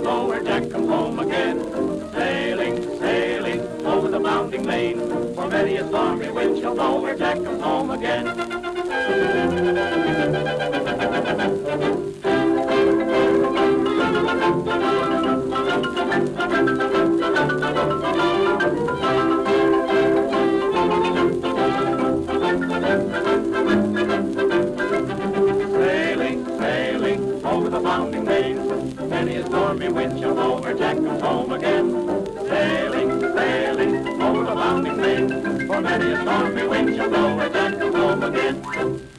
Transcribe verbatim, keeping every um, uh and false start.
lower deck comes home again. Sailing, sailing over the bounding main, for many a stormy wind shall lower deck comes home again. Sailing, sailing over the bounding main, many a stormy wind shall lower deck comes home again. Sailing, sailing over the bounding main, for many a stormy wind shall lower deck comes home again.